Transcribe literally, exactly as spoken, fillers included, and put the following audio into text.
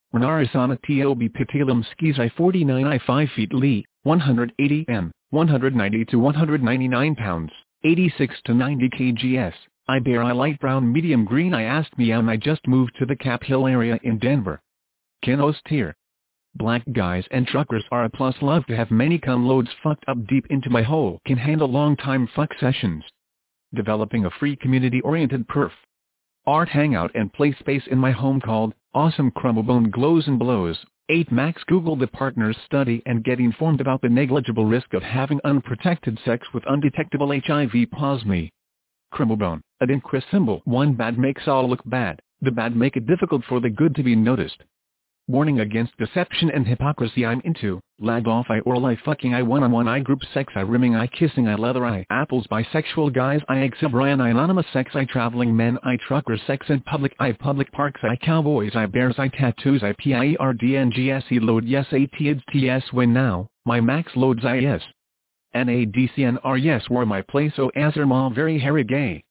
Renarasana Tob Patilum skis I forty-nine I five feet Lee, one hundred eighty meters, one hundred ninety to one hundred ninety-nine pounds, eighty-six to ninety kilograms. I bear I light brown medium green I asked me and I just moved to the Cap Hill area in Denver. Kinos tier. Black guys and truckers are a plus, love to have many cum loads fucked up deep into my hole, can handle long time fuck sessions. Developing a free community oriented perf. Art hangout and play space in my home called Awesome Crumblebone Glows and Blows. eight Max Google the partners study and get informed about the negligible risk of having unprotected sex with undetectable H I V. Pause me. Crumblebone, ad Chris symbol. one Bad makes all look bad, the bad make it difficult for the good to be noticed. Warning against deception and hypocrisy. I'm into lag off I oral I fucking I one-on-one I group sex I rimming I kissing I leather I apples bisexual guys I exhibrian I anonymous sex I traveling men I trucker sex in public I public parks I cowboys I bears I tattoos I pierdngse load yes atids ts when now my max loads I yes nadcnr yes were my place o azerma very hairy gay